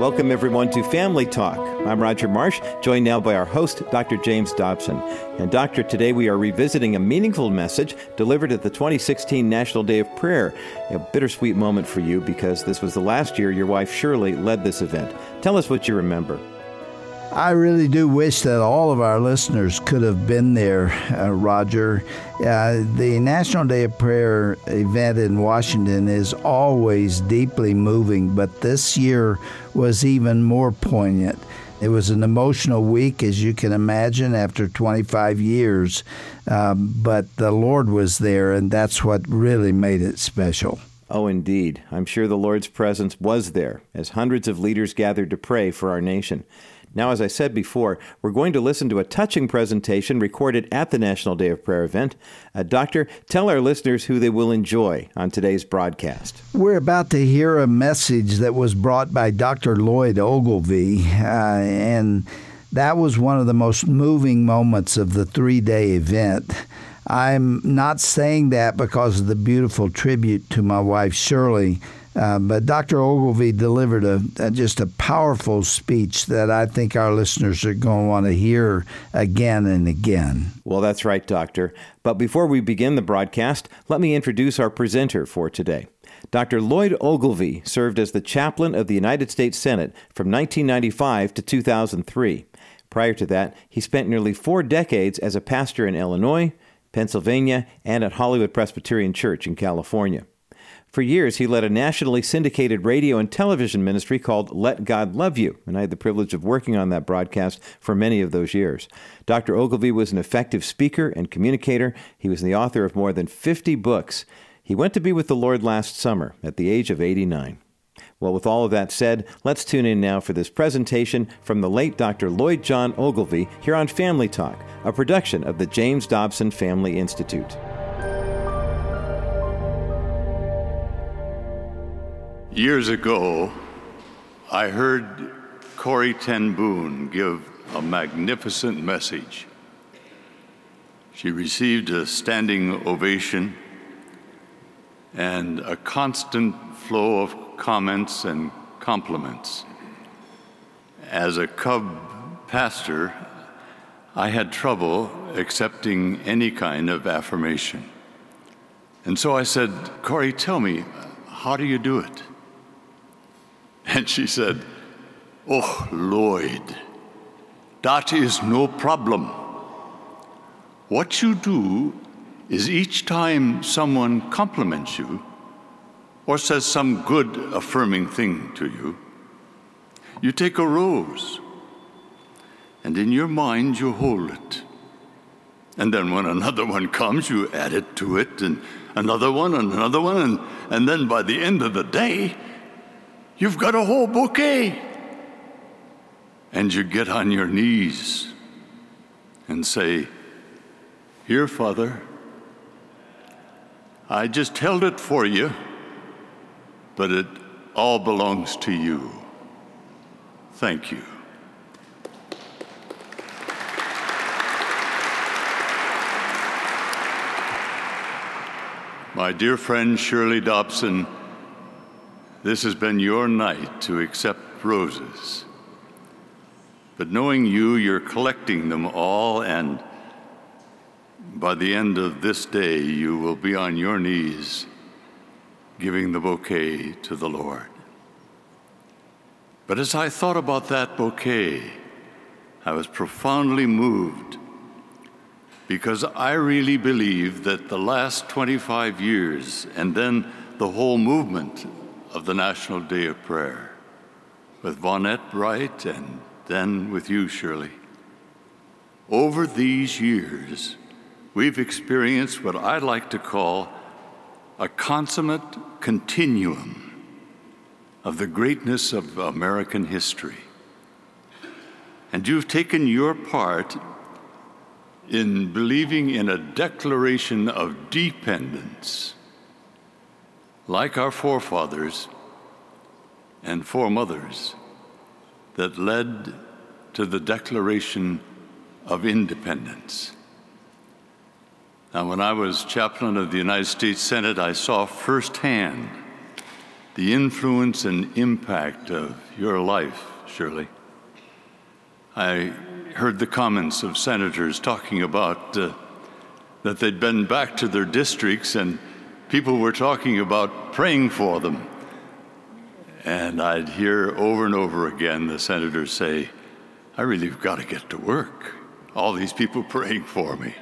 Welcome, everyone, to Family Talk. I'm Roger Marsh, joined now by our host, Dr. James Dobson. And, Doctor, today we are revisiting a meaningful message delivered at the 2016 National Day of Prayer. A bittersweet moment for you because this was the last year your wife, Shirley, led this event. Tell us what you remember. I really do wish that all of our listeners could have been there, Roger. The National Day of Prayer event in Washington is always deeply moving, but this year was even more poignant. It was an emotional week, as you can imagine, after 25 years, but the Lord was there, and that's what really made it special. Oh, indeed. I'm sure the Lord's presence was there as hundreds of leaders gathered to pray for our nation. Now, as I said before, we're going to listen to a touching presentation recorded at the National Day of Prayer event. Doctor, tell our listeners who they will enjoy on today's broadcast. We're about to hear a message that was brought by Dr. Lloyd Ogilvie, and that was one of the most moving moments of the three-day event. I'm not saying that because of the beautiful tribute to my wife, Shirley, but Dr. Ogilvie delivered just a powerful speech that I think our listeners are going to want to hear again and again. Well, that's right, Doctor. But before we begin the broadcast, let me introduce our presenter for today. Dr. Lloyd Ogilvie served as the chaplain of the United States Senate from 1995 to 2003. Prior to that, he spent nearly 4 decades as a pastor in Illinois, Pennsylvania, and at Hollywood Presbyterian Church in California. For years, he led a nationally syndicated radio and television ministry called Let God Love You, and I had the privilege of working on that broadcast for many of those years. Dr. Ogilvie was an effective speaker and communicator. He was the author of more than 50 books. He went to be with the Lord last summer at the age of 89. Well, with all of that said, let's tune in now for this presentation from the late Dr. Lloyd John Ogilvie here on Family Talk, a production of the James Dobson Family Institute. Years ago, I heard Corrie ten Boom give a magnificent message. She received a standing ovation and a constant flow of comments and compliments. As a cub pastor, I had trouble accepting any kind of affirmation. And so I said, "Corrie, tell me, how do you do it?" And she said, "Oh, Lloyd, that is no problem. What you do is each time someone compliments you or says some good affirming thing to you, you take a rose, and in your mind you hold it. And then when another one comes, you add it to it, and another one, and then by the end of the day, you've got a whole bouquet. And you get on your knees and say, 'Here, Father, I just held it for you, but it all belongs to you. Thank you.'" My dear friend Shirley Dobson, this has been your night to accept roses. But knowing you, you're collecting them all, and by the end of this day, you will be on your knees giving the bouquet to the Lord. But as I thought about that bouquet, I was profoundly moved because I really believe that the last 25 years and then the whole movement of the National Day of Prayer, with Vonette Wright and then with you, Shirley, over these years, we've experienced what I like to call a consummate continuum of the greatness of American history. And you've taken your part in believing in a declaration of dependence, like our forefathers and foremothers, that led to the Declaration of Independence. Now, when I was chaplain of the United States Senate, I saw firsthand the influence and impact of your life, Shirley. I heard the comments of senators talking about that they'd been back to their districts and people were talking about praying for them. And I'd hear over and over again the senators say, I really have got to get to work. All these people praying for me.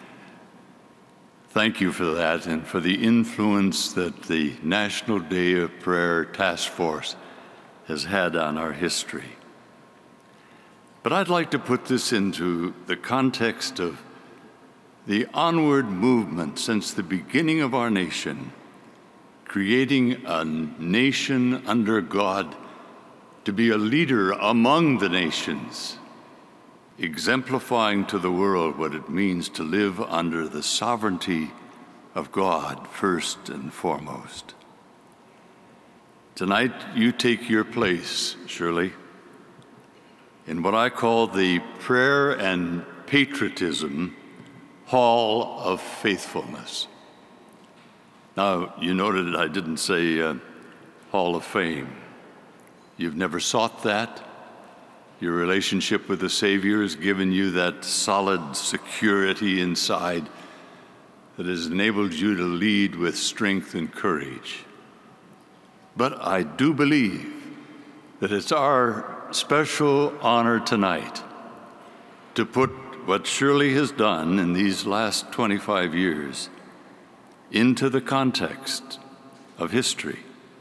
Thank you for that and for the influence that the National Day of Prayer Task Force has had on our history. But I'd like to put this into the context of the onward movement since the beginning of our nation, creating a nation under God to be a leader among the nations, exemplifying to the world what it means to live under the sovereignty of God first and foremost. Tonight, you take your place, Shirley, in what I call the Prayer and Patriotism Hall of Faithfulness. Now, you noted I didn't say Hall of Fame. You've never sought that. Your relationship with the Savior has given you that solid security inside that has enabled you to lead with strength and courage. But I do believe that it's our special honor tonight to put what Shirley has done in these last 25 years into the context of history.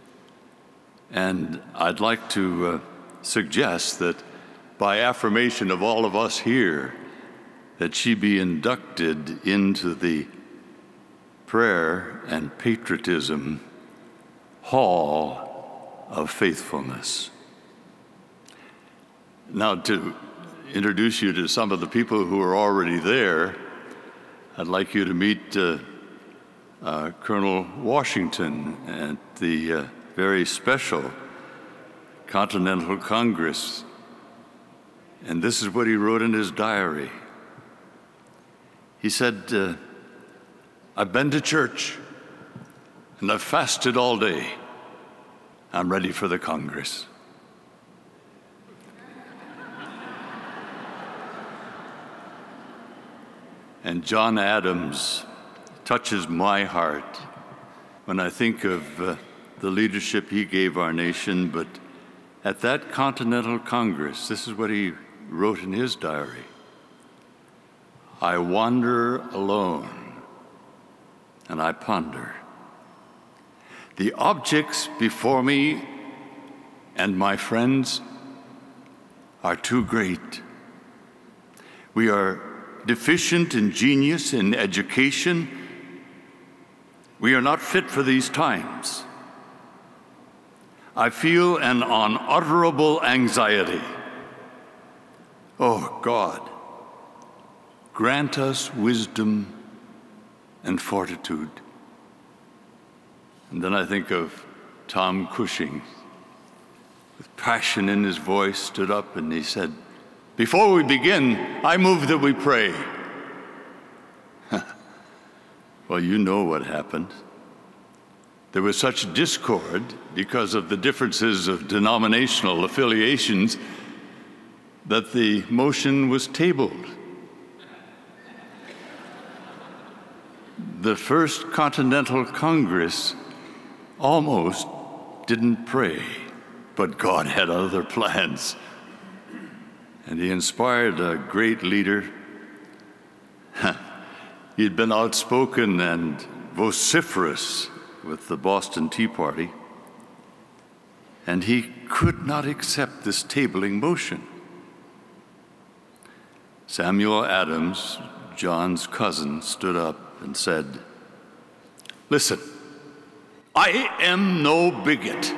And I'd like to suggest that by affirmation of all of us here, that she be inducted into the Prayer and Patriotism Hall of Faithfulness. Now, to introduce you to some of the people who are already there, I'd like you to meet Colonel Washington at the very special Continental Congress. And this is what he wrote in his diary. He said, I've been to church and I've fasted all day. I'm ready for the Congress. And John Adams touches my heart when I think of the leadership he gave our nation. But at that Continental Congress, this is what he wrote in his diary. I wander alone and I ponder. The objects before me and my friends are too great. We are deficient in genius, in education. We are not fit for these times. I feel an unutterable anxiety. Oh God, grant us wisdom and fortitude. And then I think of Tom Cushing, with passion in his voice, stood up and he said, before we begin, I move that we pray. Well, you know what happened. There was such discord because of the differences of denominational affiliations that the motion was tabled. The First Continental Congress almost didn't pray, but God had other plans. And he inspired a great leader. He'd been outspoken and vociferous with the Boston Tea Party, and he could not accept this tabling motion. Samuel Adams, John's cousin, stood up and said, listen, I am no bigot.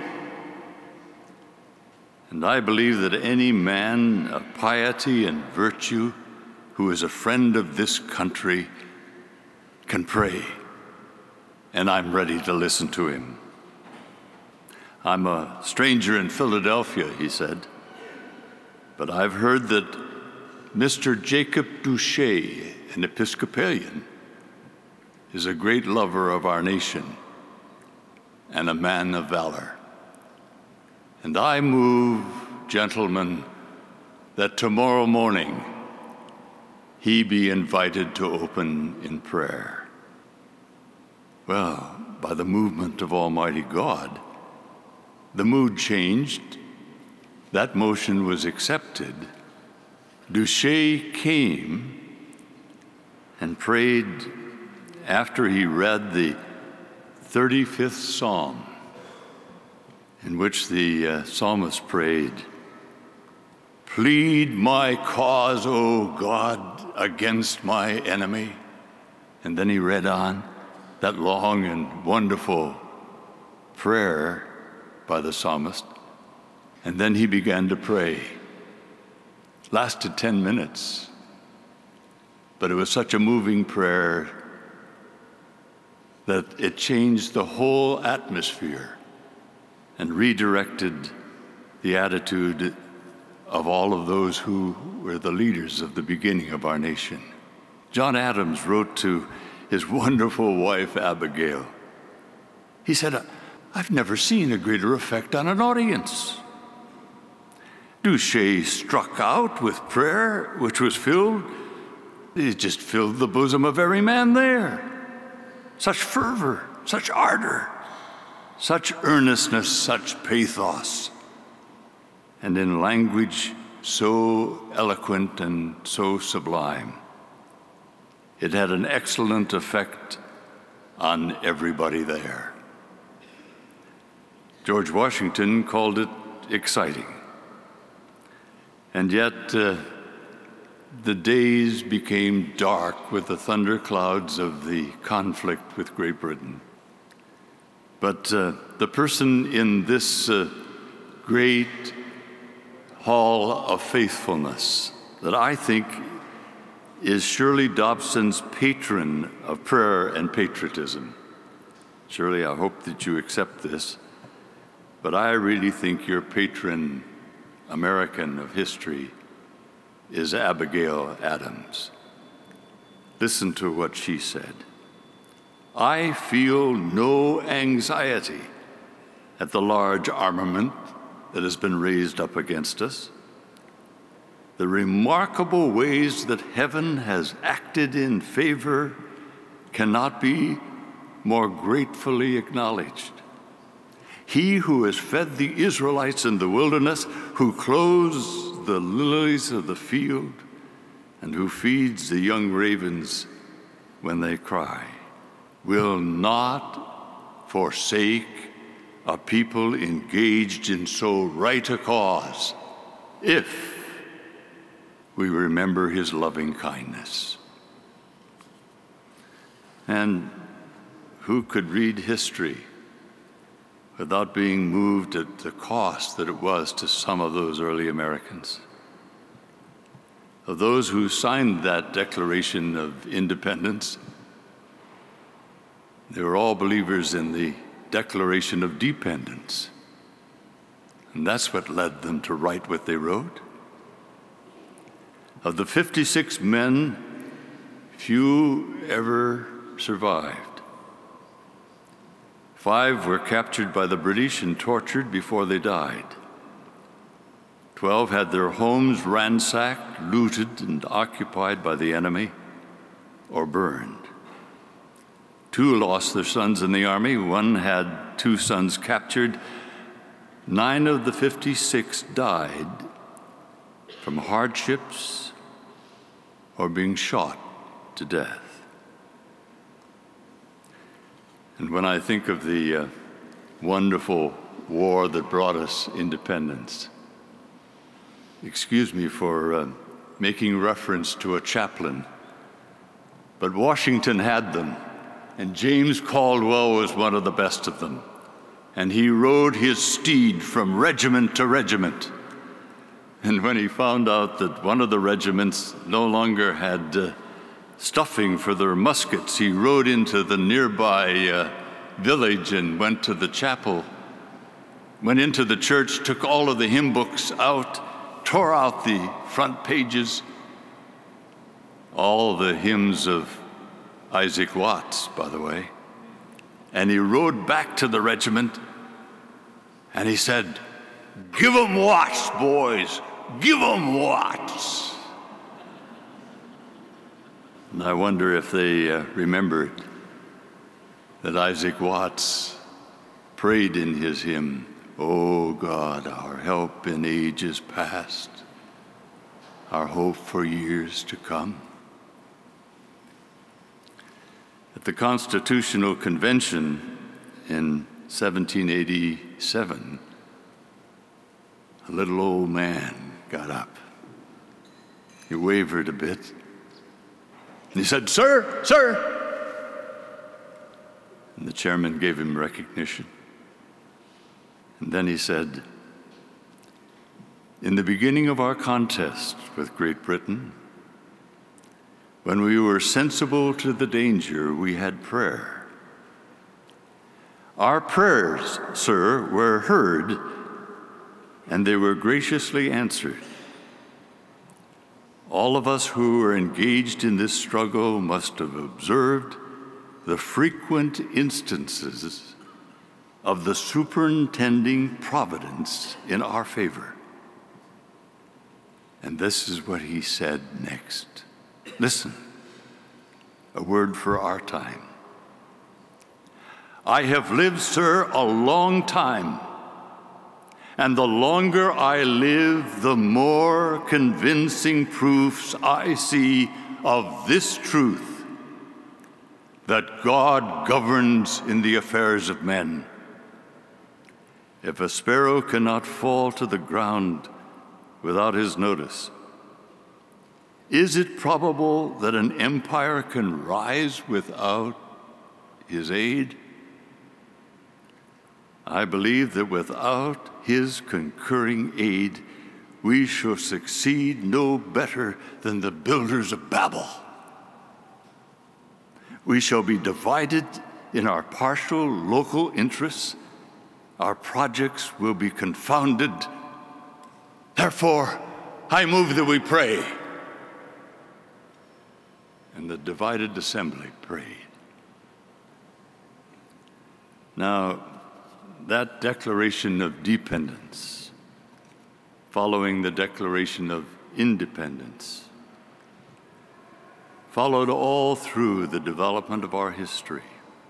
And I believe that any man of piety and virtue who is a friend of this country can pray, and I'm ready to listen to him. I'm a stranger in Philadelphia, he said, but I've heard that Mr. Jacob Duché, an Episcopalian, is a great lover of our nation and a man of valor. And I move, gentlemen, that tomorrow morning he be invited to open in prayer. Well, by the movement of Almighty God, the mood changed. That motion was accepted. Duché came and prayed after he read the 35th Psalm, in which the psalmist prayed, "Plead my cause, O God, against my enemy." And then he read on that long and wonderful prayer by the psalmist. And then he began to pray. Lasted 10 minutes. But it was such a moving prayer that it changed the whole atmosphere and redirected the attitude of all of those who were the leaders of the beginning of our nation. John Adams wrote to his wonderful wife, Abigail. He said, "I've never seen a greater effect on an audience." Duché struck out with prayer, which was filled. It just filled the bosom of every man there. Such fervor, such ardor, such earnestness, such pathos, and in language so eloquent and so sublime. It had an excellent effect on everybody there. George Washington called it exciting. And yet, the days became dark with the thunderclouds of the conflict with Great Britain. But the person in this great hall of faithfulness that I think is Shirley Dobson's patron of prayer and patriotism. Shirley, I hope that you accept this, but I really think your patron American of history is Abigail Adams. Listen to what she said. "I feel no anxiety at the large armament that has been raised up against us. The remarkable ways that heaven has acted in favor cannot be more gratefully acknowledged. He who has fed the Israelites in the wilderness, who clothes the lilies of the field, and who feeds the young ravens when they cry, will not forsake a people engaged in so right a cause, if we remember his loving kindness." And who could read history without being moved at the cost that it was to some of those early Americans? Of those who signed that Declaration of Independence, they were all believers in the Declaration of Dependence. And that's what led them to write what they wrote. Of the 56 men, few ever survived. 5 were captured by the British and tortured before they died. 12 had their homes ransacked, looted, and occupied by the enemy, or burned. 2 lost their sons in the army. 1 had 2 sons captured. 9 of the 56 died from hardships or being shot to death. And when I think of the wonderful war that brought us independence, excuse me for making reference to a chaplain, but Washington had them, and James Caldwell was one of the best of them. And he rode his steed from regiment to regiment. And when he found out that one of the regiments no longer had stuffing for their muskets, he rode into the nearby village and went to the chapel, went into the church, took all of the hymn books out, tore out the front pages, all the hymns of Isaac Watts, by the way, and he rode back to the regiment and he said, "Give 'em Watts, boys, give 'em Watts." And I wonder if they remembered that Isaac Watts prayed in his hymn, "O God, our help in ages past, our hope for years to come." At the Constitutional Convention in 1787, a little old man got up. He wavered a bit. And he said, "Sir, sir." And the chairman gave him recognition. And then he said, "In the beginning of our contest with Great Britain, when we were sensible to the danger, we had prayer. Our prayers, sir, were heard, and they were graciously answered. All of us who were engaged in this struggle must have observed the frequent instances of the superintending providence in our favor." And this is what he said next. Listen, a word for our time. "I have lived, sir, a long time, and the longer I live, the more convincing proofs I see of this truth, that God governs in the affairs of men. If a sparrow cannot fall to the ground without his notice, is it probable that an empire can rise without his aid? I believe that without his concurring aid, we shall succeed no better than the builders of Babel. We shall be divided in our partial local interests. Our projects will be confounded. Therefore, I move that we pray." And the divided assembly prayed. Now, that declaration of dependence, following the declaration of independence, followed all through the development of our history.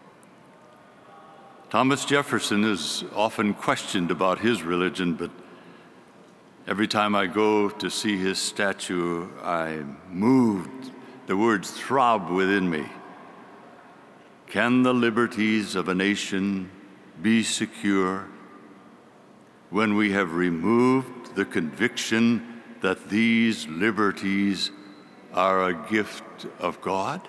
Thomas Jefferson is often questioned about his religion, but every time I go to see his statue, I'm moved. The words throb within me. Can the liberties of a nation be secure when we have removed the conviction that these liberties are a gift of God?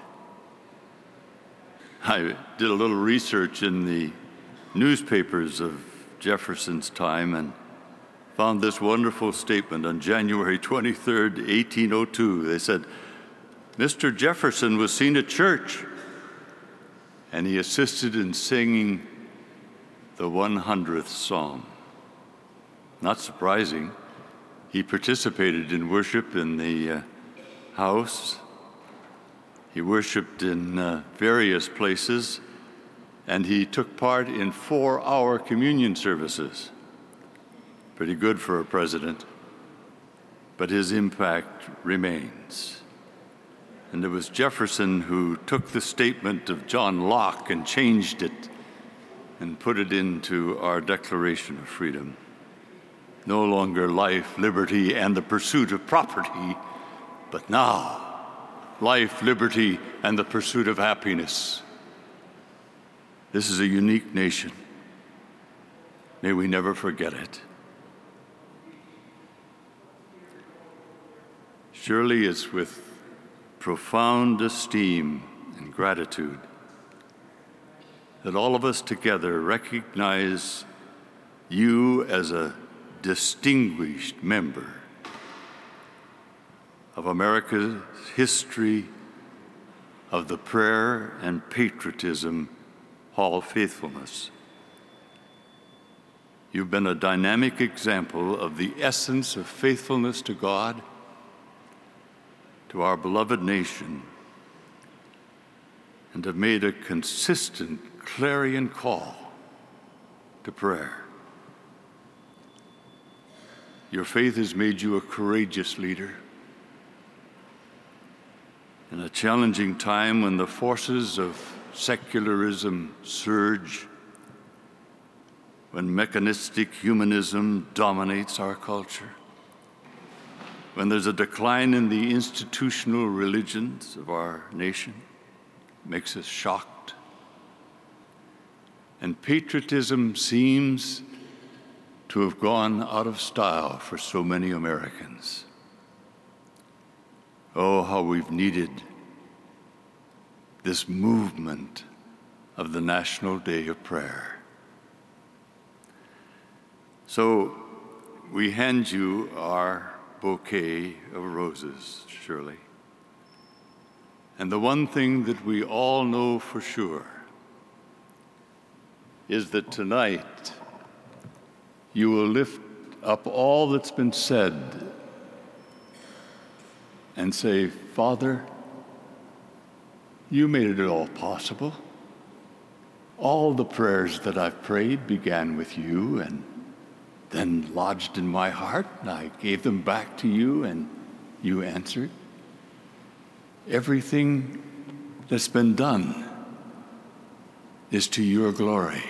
I did a little research in the newspapers of Jefferson's time and found this wonderful statement on January 23rd, 1802. They said, "Mr. Jefferson was seen at church, and he assisted in singing the 100th Psalm." Not surprising. He participated in worship in the house. He worshiped in various places, and he took part in 4-hour communion services. Pretty good for a president, but his impact remains. And it was Jefferson who took the statement of John Locke and changed it and put it into our Declaration of Freedom. No longer life, liberty, and the pursuit of property, but now life, liberty, and the pursuit of happiness. This is a unique nation. May we never forget it. Surely it's with profound esteem and gratitude that all of us together recognize you as a distinguished member of America's history of the Prayer and Patriotism Hall of Faithfulness. You've been a dynamic example of the essence of faithfulness to God, to our beloved nation, and have made a consistent clarion call to prayer. Your faith has made you a courageous leader. In a challenging time when the forces of secularism surge, when mechanistic humanism dominates our culture, when there's a decline in the institutional religions of our nation, it makes us shocked. And patriotism seems to have gone out of style for so many Americans. Oh, how we've needed this movement of the National Day of Prayer. So we hand you our bouquet of roses, Shirley. And the one thing that we all know for sure is that tonight you will lift up all that's been said and say, Father, you made it all possible. All the prayers that I've prayed began with you and then lodged in my heart, and I gave them back to you, and you answered. Everything that's been done is to your glory.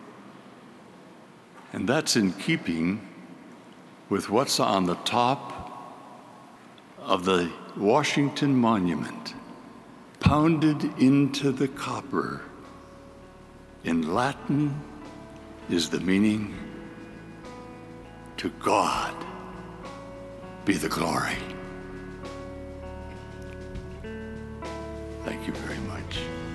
And that's in keeping with what's on the top of the Washington Monument, pounded into the copper. In Latin is the meaning, to God be the glory. Thank you very much.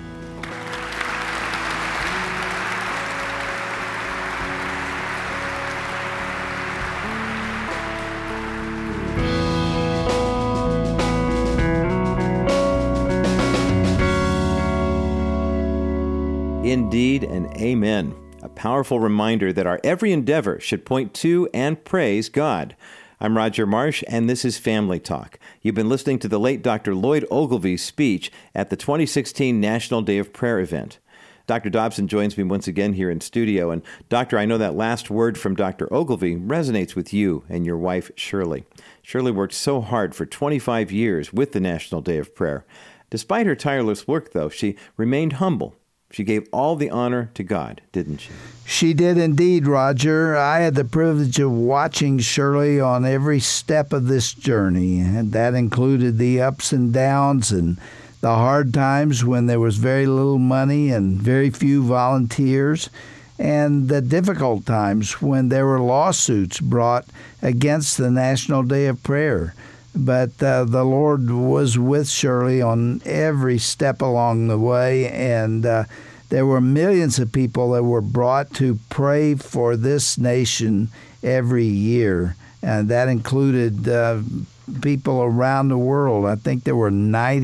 Indeed and amen. A powerful reminder that our every endeavor should point to and praise God. I'm Roger Marsh, and this is Family Talk. You've been listening to the late Dr. Lloyd Ogilvy's speech at the 2016 National Day of Prayer event. Dr. Dobson joins me once again here in studio. And Doctor, I know that last word from Dr. Ogilvy resonates with you and your wife, Shirley. Shirley worked so hard for 25 years with the National Day of Prayer. Despite her tireless work, though, she remained humble. She gave all the honor to God, didn't she? She did indeed, Roger. I had the privilege of watching Shirley on every step of this journey, and that included the ups and downs and the hard times when there was very little money and very few volunteers, and the difficult times when there were lawsuits brought against the National Day of Prayer. But the Lord was with Shirley on every step along the way, and there were millions of people that were brought to pray for this nation every year, and that included people around the world. I think there were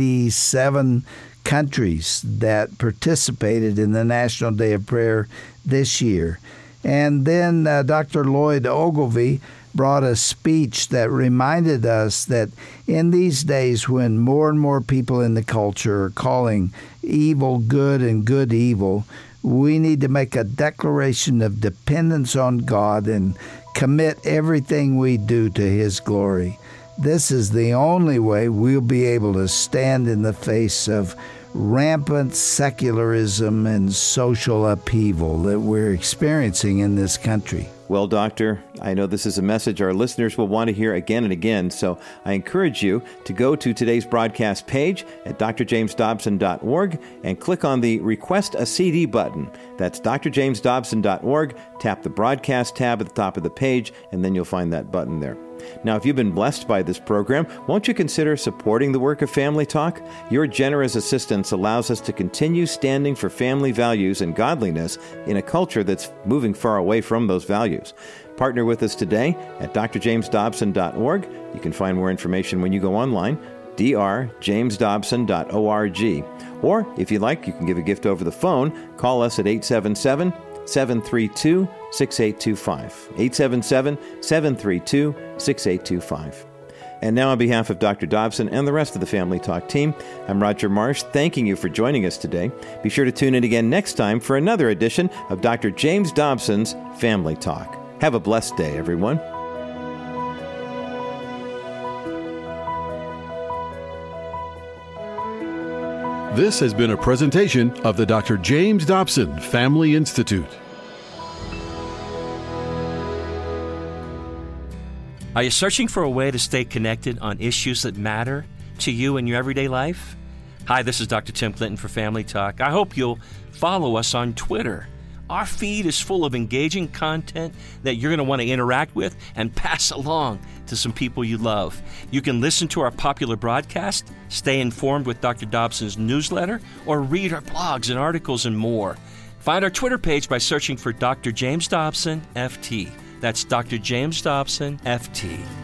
97 countries that participated in the National Day of Prayer this year. And then Dr. Lloyd Ogilvy brought a speech that reminded us that in these days when more and more people in the culture are calling evil good and good evil, we need to make a declaration of dependence on God and commit everything we do to His glory. This is the only way we'll be able to stand in the face of rampant secularism and social upheaval that we're experiencing in this country. Well, Doctor, I know this is a message our listeners will want to hear again and again, so I encourage you to go to today's broadcast page at drjamesdobson.org and click on the Request a CD button. That's drjamesdobson.org. Tap the broadcast tab at the top of the page, and then you'll find that button there. Now, if you've been blessed by this program, won't you consider supporting the work of Family Talk? Your generous assistance allows us to continue standing for family values and godliness in a culture that's moving far away from those values. Partner with us today at drjamesdobson.org. You can find more information when you go online, drjamesdobson.org. Or, if you like, you can give a gift over the phone. Call us at 877-732-6825. 877-732-6825. And now on behalf of Dr. Dobson and the rest of the Family Talk team, I'm Roger Marsh, thanking you for joining us today. Be sure to tune in again next time for another edition of Dr. James Dobson's Family Talk. Have a blessed day, everyone. This has been a presentation of the Dr. James Dobson Family Institute. Are you searching for a way to stay connected on issues that matter to you in your everyday life? Hi, this is Dr. Tim Clinton for Family Talk. I hope you'll follow us on Twitter. Our feed is full of engaging content that you're going to want to interact with and pass along to some people you love. You can listen to our popular broadcast, stay informed with Dr. Dobson's newsletter, or read our blogs and articles and more. Find our Twitter page by searching for Dr. James Dobson, FT. That's Dr. James Dobson, FT.